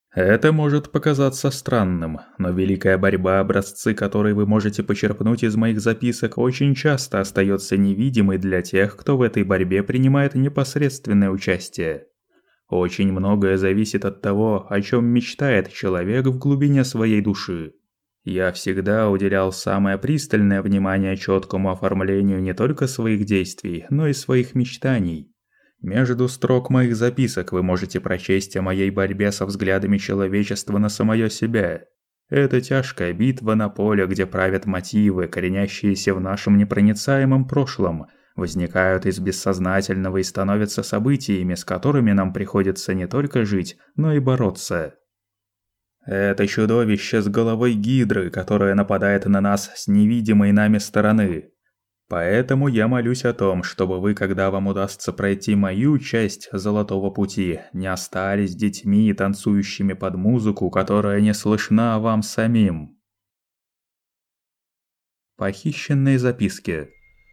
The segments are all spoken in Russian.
Это может показаться странным, но великая борьба, образцы которой вы можете почерпнуть из моих записок, очень часто остается невидимой для тех, кто в этой борьбе принимает непосредственное участие. Очень многое зависит от того, о чем мечтает человек в глубине своей души. Я всегда уделял самое пристальное внимание четкому оформлению не только своих действий, но и своих мечтаний. Между строк моих записок вы можете прочесть о моей борьбе со взглядами человечества на самое себя. Это тяжкая битва на поле, где правят мотивы, коренящиеся в нашем непроницаемом прошлом, возникают из бессознательного и становятся событиями, с которыми нам приходится не только жить, но и бороться. Это чудовище с головой гидры, которое нападает на нас с невидимой нами стороны. Поэтому я молюсь о том, чтобы вы, когда вам удастся пройти мою часть Золотого Пути, не остались детьми, танцующими под музыку, которая не слышна вам самим. Похищенные записки.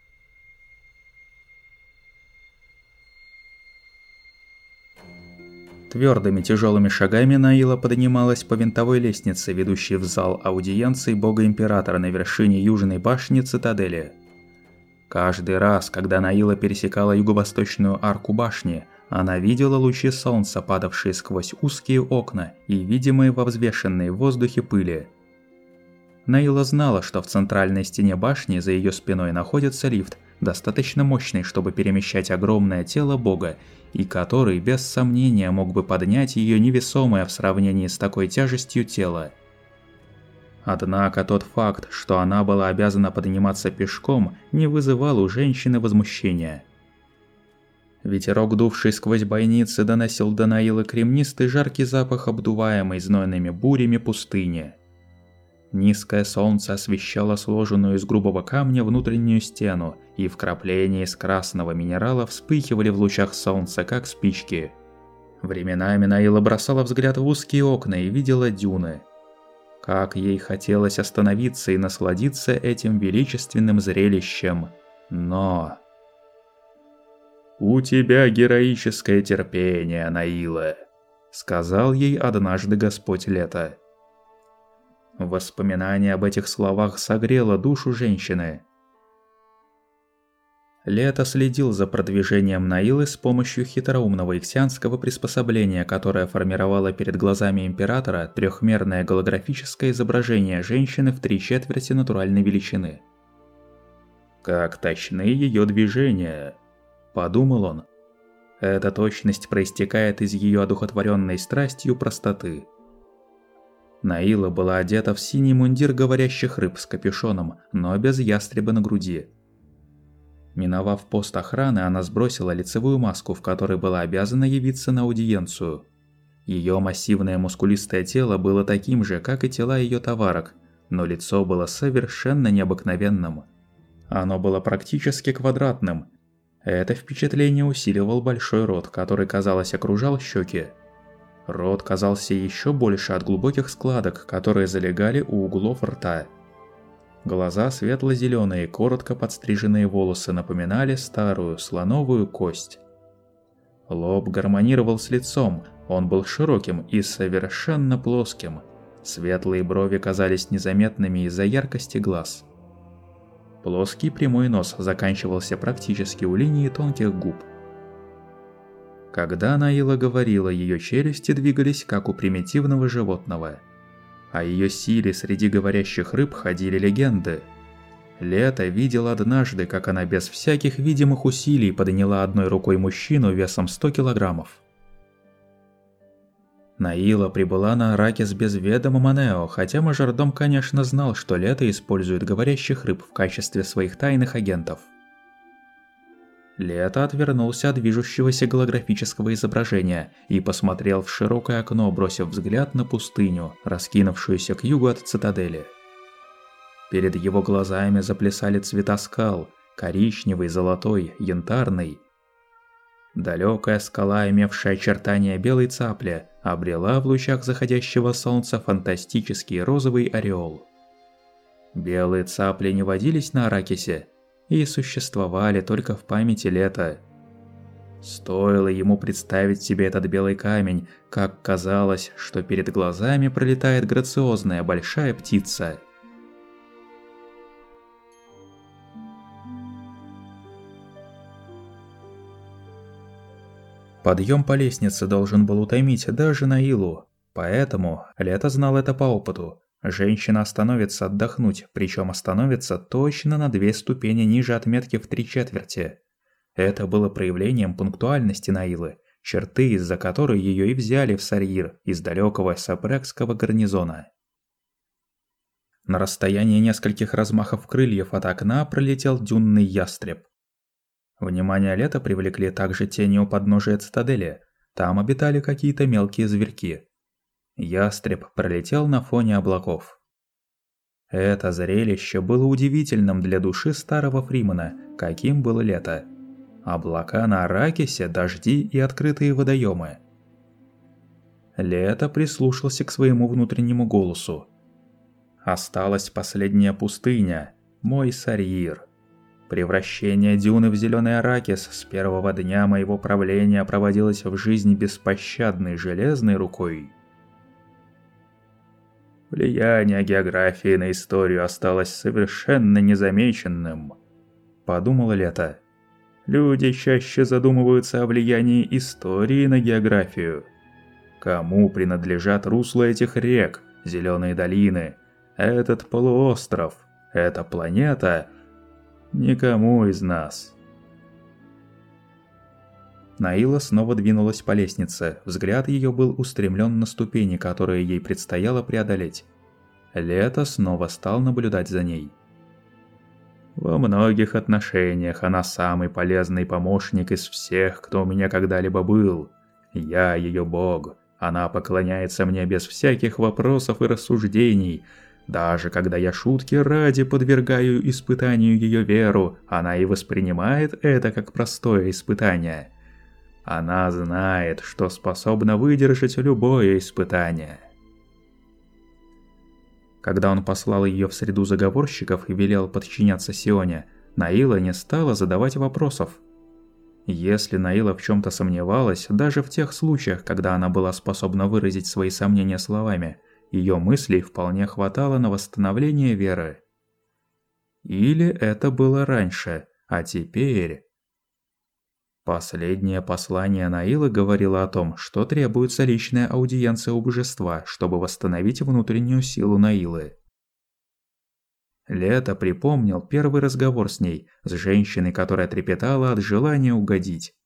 Твердыми тяжелыми шагами Наила поднималась по винтовой лестнице, ведущей в зал аудиенций Бога-Императора на вершине Южной башни Цитадели. Каждый раз, когда Наила пересекала юго-восточную арку башни, она видела лучи солнца, падавшие сквозь узкие окна и видимые во взвешенной в воздухе пыли. Наила знала, что в центральной стене башни за ее спиной находится лифт, достаточно мощный, чтобы перемещать огромное тело Бога, и который без сомнения мог бы поднять ее невесомое в сравнении с такой тяжестью тело. Однако тот факт, что она была обязана подниматься пешком, не вызывал у женщины возмущения. Ветерок, дувший сквозь бойницы, доносил до Наилы кремнистый жаркий запах, обдуваемый знойными бурями пустыни. Низкое солнце освещало сложенную из грубого камня внутреннюю стену, и вкрапления из красного минерала вспыхивали в лучах солнца, как спички. Временами Наила бросала взгляд в узкие окна и видела дюны. Как ей хотелось остановиться и насладиться этим величественным зрелищем, но... «У тебя героическое терпение, Наила», — сказал ей однажды Господь Лето. Воспоминание об этих словах согрело душу женщины. Лето следил за продвижением Наилы с помощью хитроумного иксианского приспособления, которое формировало перед глазами императора трехмерное голографическое изображение женщины в 3/4 натуральной величины. «Как точны ее движения», – подумал он. Эта точность проистекает из ее одухотворенной страстью простоты. Наила была одета в синий мундир говорящих рыб с капюшоном, но без ястреба на груди. Миновав пост охраны, она сбросила лицевую маску, в которой была обязана явиться на аудиенцию. Ее массивное мускулистое тело было таким же, как и тела ее товарок, но лицо было совершенно необыкновенным. Оно было практически квадратным. Это впечатление усиливал большой рот, который, казалось, окружал щеки. Рот казался еще больше от глубоких складок, которые залегали у углов рта. Глаза светло-зеленые, коротко подстриженные волосы напоминали старую слоновую кость. Лоб гармонировал с лицом, он был широким и совершенно плоским. Светлые брови казались незаметными из-за яркости глаз. Плоский прямой нос заканчивался практически у линии тонких губ. Когда Наила говорила, ее челюсти двигались, как у примитивного животного. О ее силе среди говорящих рыб ходили легенды. Лето видел однажды, как она без всяких видимых усилий подняла одной рукой мужчину весом 100 килограммов. Наила прибыла на Аракис без ведома Манео, хотя мажордом, конечно, знал, что Лето использует говорящих рыб в качестве своих тайных агентов. Лето отвернулся от движущегося голографического изображения и посмотрел в широкое окно, бросив взгляд на пустыню, раскинувшуюся к югу от цитадели. Перед его глазами заплясали цвета скал – коричневый, золотой, янтарный. Далекая скала, имевшая очертания белой цапли, обрела в лучах заходящего солнца фантастический розовый ореол. Белые цапли не водились на Аракисе и существовали только в памяти Лета. Стоило ему представить себе этот белый камень, как казалось, что перед глазами пролетает грациозная большая птица. Подъем по лестнице должен был утомить даже Наилу, поэтому Лето знал это по опыту. Женщина остановится отдохнуть, причем остановится точно на 2 ступени ниже отметки в 3/4. Это было проявлением пунктуальности Наилы, черты, из-за которой ее и взяли в Сарьир из далекого сапрекского гарнизона. На расстоянии нескольких размахов крыльев от окна пролетел дюнный ястреб. Внимание Лета привлекли также тени у подножия цитадели. Там обитали какие-то мелкие зверьки. Ястреб пролетел на фоне облаков. Это зрелище было удивительным для души старого Фримена, каким было Лето. Облака на Аракисе, дожди и открытые водоемы. Лето прислушался к своему внутреннему голосу. Осталась последняя пустыня, мой Сарьир. Превращение дюны в зеленый Аракис с первого дня моего правления проводилось в жизни беспощадной железной рукой. Влияние географии на историю осталось совершенно незамеченным, подумало Лето. Люди чаще задумываются о влиянии истории на географию. Кому принадлежат русла этих рек, зеленые долины, этот полуостров, эта планета? Никому из нас. Наила снова двинулась по лестнице, взгляд ее был устремлен на ступени, которые ей предстояло преодолеть. Лето снова стал наблюдать за ней. Во многих отношениях она самый полезный помощник из всех, кто у меня когда-либо был. Я ее бог, она поклоняется мне без всяких вопросов и рассуждений. Даже когда я шутки ради подвергаю испытанию ее веру, она и воспринимает это как простое испытание. Она знает, что способна выдержать любое испытание. Когда он послал ее в среду заговорщиков и велел подчиняться Сионе, Наила не стала задавать вопросов. Если Наила в чем-то сомневалась, даже в тех случаях, когда она была способна выразить свои сомнения словами, ее мыслей вполне хватало на восстановление веры. Или это было раньше, а теперь... Последнее послание Наилы говорило о том, что требуется личная аудиенция у божества, чтобы восстановить внутреннюю силу Наилы. Лето припомнил первый разговор с ней, с женщиной, которая трепетала от желания угодить.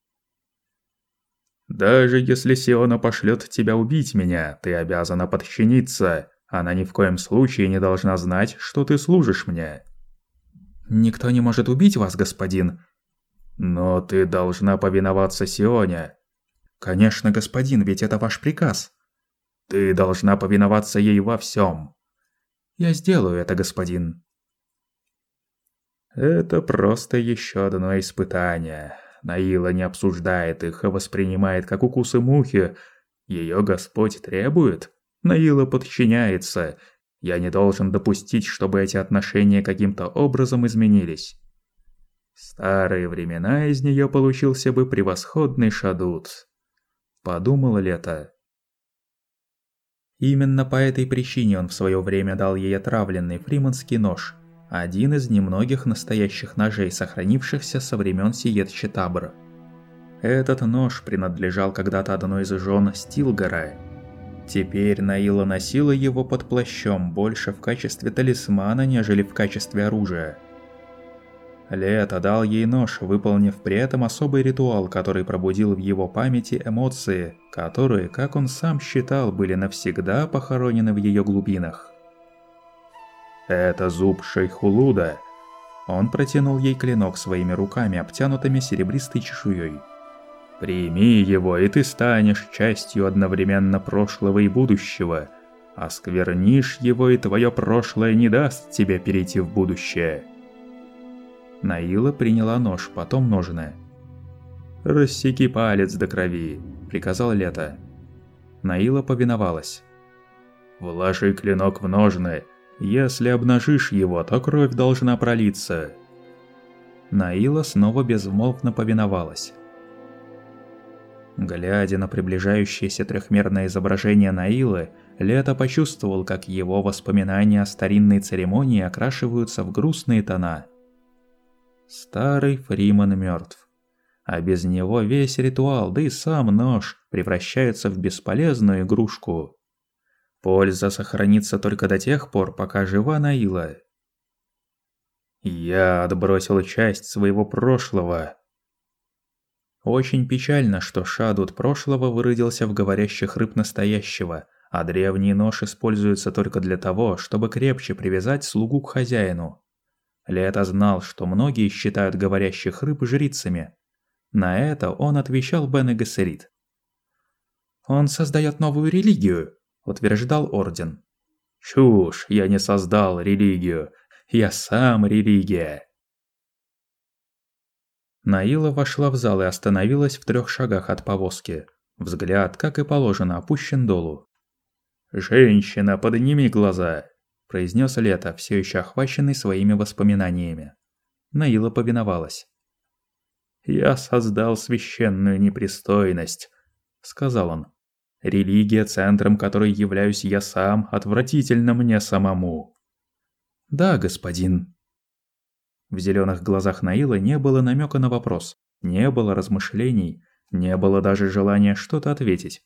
«Даже если Сиона пошлет тебя убить меня, ты обязана подчиниться. Она ни в коем случае не должна знать, что ты служишь мне». «Никто не может убить вас, господин». «Но ты должна повиноваться Сионе». «Конечно, господин, ведь это ваш приказ». «Ты должна повиноваться ей во всем». «Я сделаю это, господин». Это просто еще одно испытание. Наила не обсуждает их, а воспринимает как укусы мухи. Ее Господь требует. Наила подчиняется. Я не должен допустить, чтобы эти отношения каким-то образом изменились. В старые времена из нее получился бы превосходный шадут. Подумала Лето. Именно по этой причине он в свое время дал ей отравленный фриманский нож. Один из немногих настоящих ножей, сохранившихся со времен Сиет-Читабра. Этот нож принадлежал когда-то одной из жен Стилгара. Теперь Наила носила его под плащом больше в качестве талисмана, нежели в качестве оружия. Лето дал ей нож, выполнив при этом особый ритуал, который пробудил в его памяти эмоции, которые, как он сам считал, были навсегда похоронены в ее глубинах. «Это зуб Шейхулуда». Он протянул ей клинок своими руками, обтянутыми серебристой чешуей. «Прими его, и ты станешь частью одновременно прошлого и будущего. Осквернишь его, и твое прошлое не даст тебе перейти в будущее». Наила приняла нож, потом ножны. «Рассеки палец до крови», — приказал Лето. Наила повиновалась. «Вложи клинок в ножны. Если обнажишь его, то кровь должна пролиться». Наила снова безмолвно повиновалась. Глядя на приближающееся трехмерное изображение Наилы, Лето почувствовал, как его воспоминания о старинной церемонии окрашиваются в грустные тона. Старый Фриман мертв, а без него весь ритуал, да и сам нож превращается в бесполезную игрушку. Польза сохранится только до тех пор, пока жива Наила. Я отбросил часть своего прошлого. Очень печально, что шадут прошлого выродился в говорящих рыб настоящего, а древний нож используется только для того, чтобы крепче привязать слугу к хозяину. Лето знал, что многие считают говорящих рыб жрицами. На это он отвечал Бене Гессерит. «Он создает новую религию», – утверждал Орден. «Чушь, я не создал религию, я сам религия». Наила вошла в зал и остановилась в 3 шагах от повозки. Взгляд, как и положено, опущен долу. «Женщина, подними глаза!» – произнес Лето, все еще охваченный своими воспоминаниями. Наила повиновалась. «Я создал священную непристойность», – сказал он. «Религия, центром которой являюсь я сам, отвратительно мне самому». «Да, господин». В зеленых глазах Наилы не было намека на вопрос, не было размышлений, не было даже желания что-то ответить.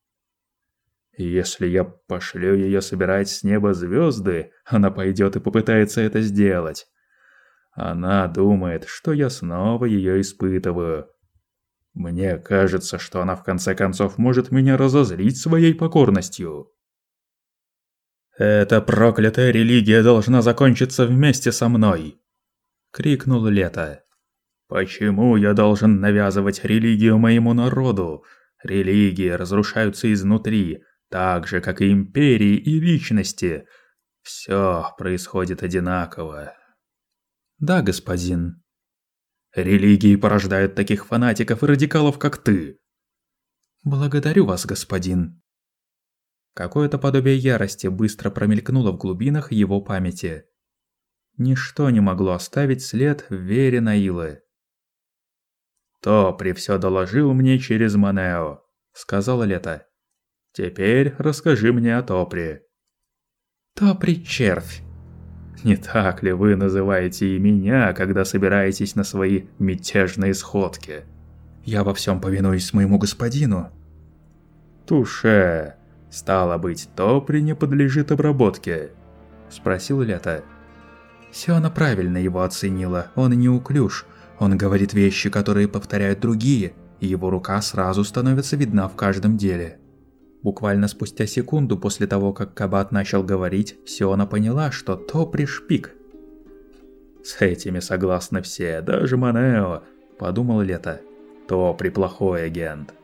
«Если я пошлю ее собирать с неба звезды, она пойдет и попытается это сделать. Она думает, что я снова ее испытываю. Мне кажется, что она в конце концов может меня разозлить своей покорностью. Эта проклятая религия должна закончиться вместе со мной!» — крикнул Лето. «Почему я должен навязывать религию моему народу? Религии разрушаются изнутри, так же, как и империи и личности. Все происходит одинаково». «Да, господин». «Религии порождают таких фанатиков и радикалов, как ты». «Благодарю вас, господин». Какое-то подобие ярости быстро промелькнуло в глубинах его памяти. Ничто не могло оставить след в вере Наилы. «Топри всё доложил мне через Манео», — сказал Лето. «Теперь расскажи мне о Топри». «Топри — червь». «Не так ли вы называете и меня, когда собираетесь на свои мятежные сходки?» «Я во всем повинуюсь моему господину». «Туше. Стало быть, Топри не подлежит обработке?» — спросил Лето. Сиона правильно его оценила, он неуклюж, он говорит вещи, которые повторяют другие, и его рука сразу становится видна в каждом деле. Буквально спустя секунду после того, как Кабат начал говорить, Сиона поняла, что Топри шпик. «С этими согласны все, даже Манео», – подумал Лето. «Топри плохой агент».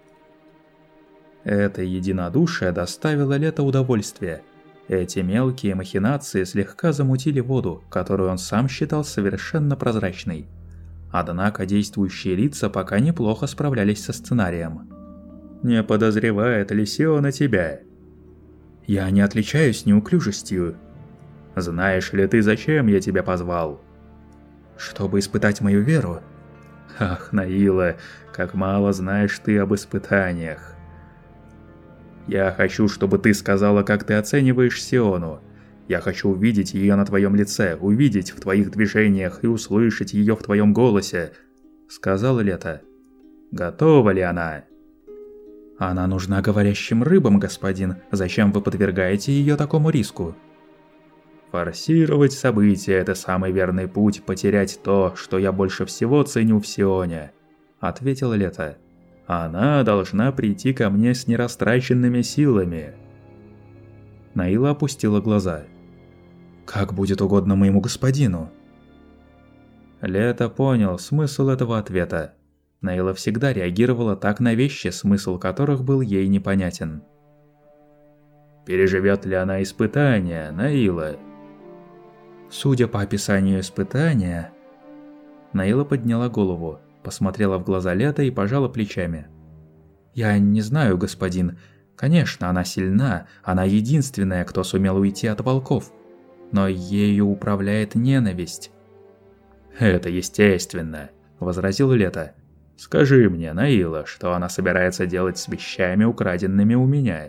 Это единодушие доставило Лето удовольствие. Эти мелкие махинации слегка замутили воду, которую он сам считал совершенно прозрачной. Однако действующие лица пока неплохо справлялись со сценарием. «Не подозревает ли Сиона тебя?» «Я не отличаюсь неуклюжестью». «Знаешь ли ты, зачем я тебя позвал?» «Чтобы испытать мою веру». «Ах, Наила, как мало знаешь ты об испытаниях». «Я хочу, чтобы ты сказала, как ты оцениваешь Сиону. Я хочу увидеть ее на твоем лице, увидеть в твоих движениях и услышать ее в твоем голосе», — сказал Лето. «Готова ли она?» «Она нужна говорящим рыбам, господин. Зачем вы подвергаете ее такому риску?» «Форсировать события – это самый верный путь потерять то, что я больше всего ценю в Сионе», – ответил Лето. «Она должна прийти ко мне с нерастраченными силами». Наила опустила глаза. «Как будет угодно моему господину». Лето понял смысл этого ответа. Наила всегда реагировала так на вещи, смысл которых был ей непонятен. «Переживет ли она испытания, Наила?» Судя по описанию испытания... Наила подняла голову, посмотрела в глаза Лета и пожала плечами. «Я не знаю, господин. Конечно, она сильна, она единственная, кто сумел уйти от волков. Но ею управляет ненависть». «Это естественно», – возразил Лето. Скажи мне, Наила, что она собирается делать с вещами, украденными у меня?»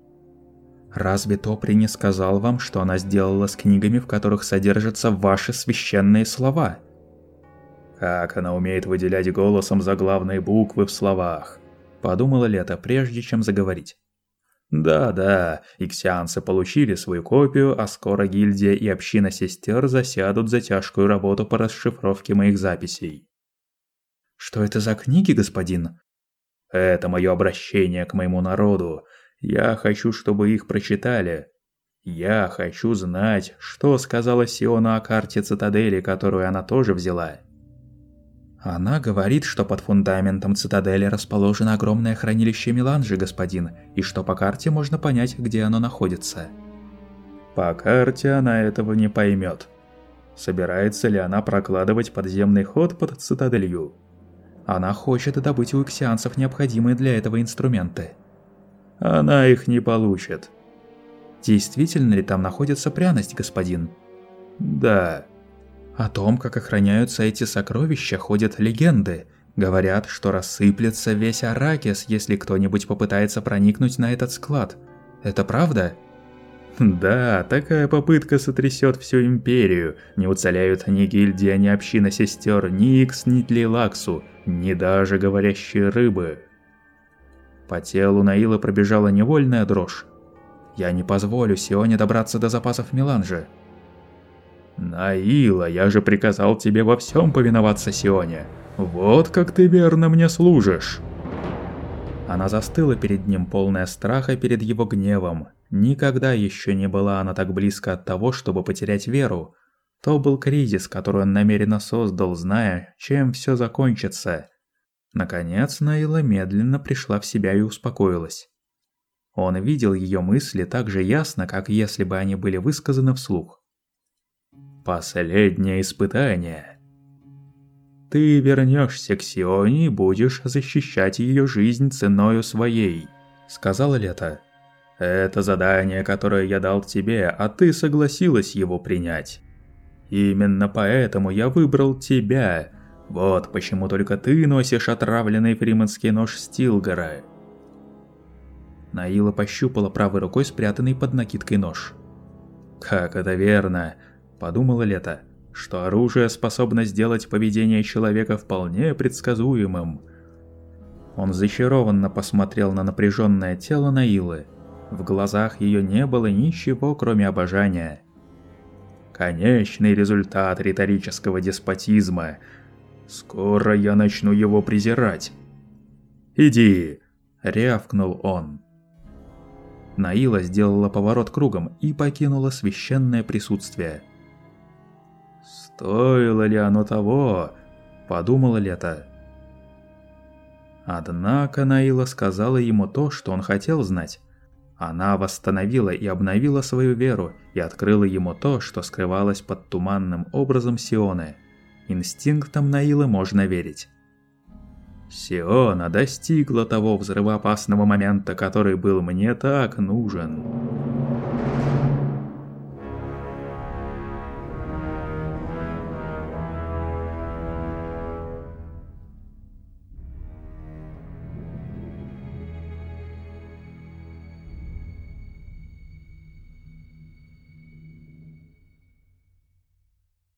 «Разве Топри не сказал вам, что она сделала с книгами, в которых содержатся ваши священные слова?» «Как она умеет выделять голосом заглавные буквы в словах», — подумала Лето, прежде чем заговорить. «Да, иксианцы получили свою копию, а скоро гильдия и община сестер засядут за тяжкую работу по расшифровке моих записей». «Что это за книги, господин?» «Это мое обращение к моему народу. Я хочу, чтобы их прочитали. Я хочу знать, что сказала Сиона о карте цитадели, которую она тоже взяла». «Она говорит, что под фундаментом цитадели расположено огромное хранилище меланжи, господин, и что по карте можно понять, где оно находится». «По карте она этого не поймет. Собирается ли она прокладывать подземный ход под цитаделью?» «Она хочет добыть у иксианцев необходимые для этого инструменты». «Она их не получит». «Действительно ли там находится пряность, господин?» «Да». «О том, как охраняются эти сокровища, ходят легенды. Говорят, что рассыплется весь Аракис, если кто-нибудь попытается проникнуть на этот склад. Это правда?» «Да, такая попытка сотрясет всю империю. Не уцелеют ни гильдия, ни община сестер, ни Икс, ни Тлейлаксу, ни даже говорящие рыбы». По телу Наила пробежала невольная дрожь. «Я не позволю Сионе добраться до запасов меланжи». «Наила, я же приказал тебе во всем повиноваться Сионе. Вот как ты верно мне служишь». Она застыла перед ним, полная страха перед его гневом. Никогда еще не была она так близко от того, чтобы потерять веру. То был кризис, который он намеренно создал, зная, чем все закончится. Наконец, Наила медленно пришла в себя и успокоилась. Он видел ее мысли так же ясно, как если бы они были высказаны вслух. «Последнее испытание. Ты вернешься к Сионе и будешь защищать ее жизнь ценою своей», — сказала Лето. «Это задание, которое я дал тебе, а ты согласилась его принять. Именно поэтому я выбрал тебя. Вот почему только ты носишь отравленный фриманский нож Стилгора». Наила пощупала правой рукой спрятанный под накидкой нож. «Как это верно!» – подумала Лето, что оружие способно сделать поведение человека вполне предсказуемым. Он зачарованно посмотрел на напряженное тело Наилы. В глазах ее не было ничего, кроме обожания. «Конечный результат риторического деспотизма. Скоро я начну его презирать». «Иди!» – рявкнул он. Наила сделала поворот кругом и покинула священное присутствие. «Стоило ли оно того?» – подумала Лето. Однако Наила сказала ему то, что он хотел знать. Она восстановила и обновила свою веру и открыла ему то, что скрывалось под туманным образом Сионы. Инстинктам Наилы можно верить. Сиона достигла того взрывоопасного момента, который был мне так нужен.